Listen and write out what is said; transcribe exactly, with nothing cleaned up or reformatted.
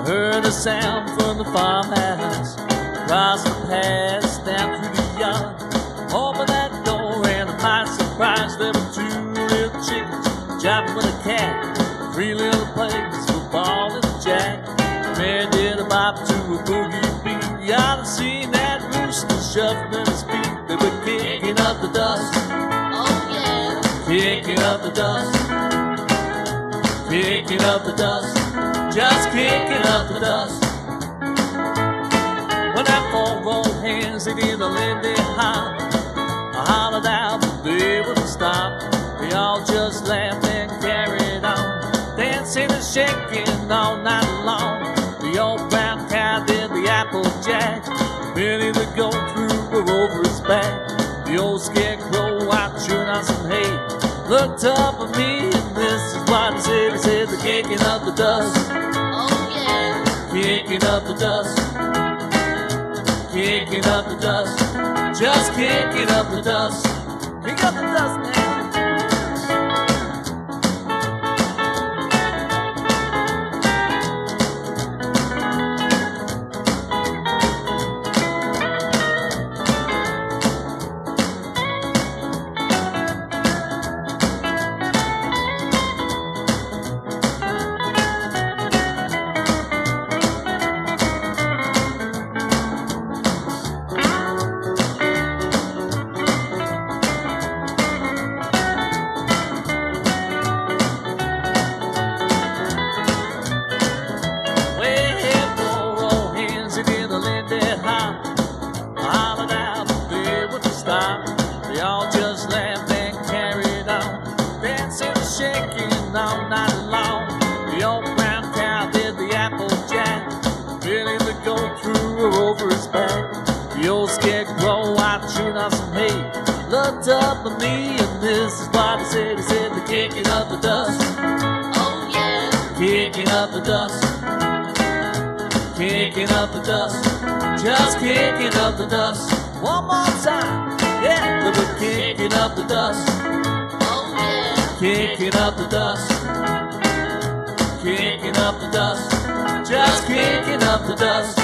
Heard a sound from the farmhouse, across the path, down through the yard. Opened that door and to my surprise, there were two little chickens chopping with a cat. Three little pigs, football and jack. Man did a bop to a boogie beat. You ought to seen that rooster shuffling his feet. They were kicking up the dust. Oh yeah. Kicking up the dust. Kicking up the dust. Just kicking up the dust. When that four old hands they did the Lindy Hop, I hollered out, but they wouldn't stop. They all just laughed and carried on, dancing and shaking all night long. The old brown cow did the applejack. Billy the goat threw her over his back. The old scarecrow out chewing on some hay looked up at me, and this is what he said. He said, they're kicking up the dust. Oh yeah. Kicking up the dust. Kicking up the dust. Just kicking up the dust. Kick up the dust, man. They all just laughed and carried on, dancing and shaking all night long. The old brown cow did the applejack. Billy the goat threw her over his back. The old scarecrow out chewing on some hay looked up at me, and this is what he said. He said, they're kicking up the dust. Oh yeah. Kicking up the dust. Kicking up the dust. Just kicking up the dust. One more time. Yeah, they were kicking up the dust. Oh yeah. Kicking up the dust. Kicking up the dust. Just kicking up the dust.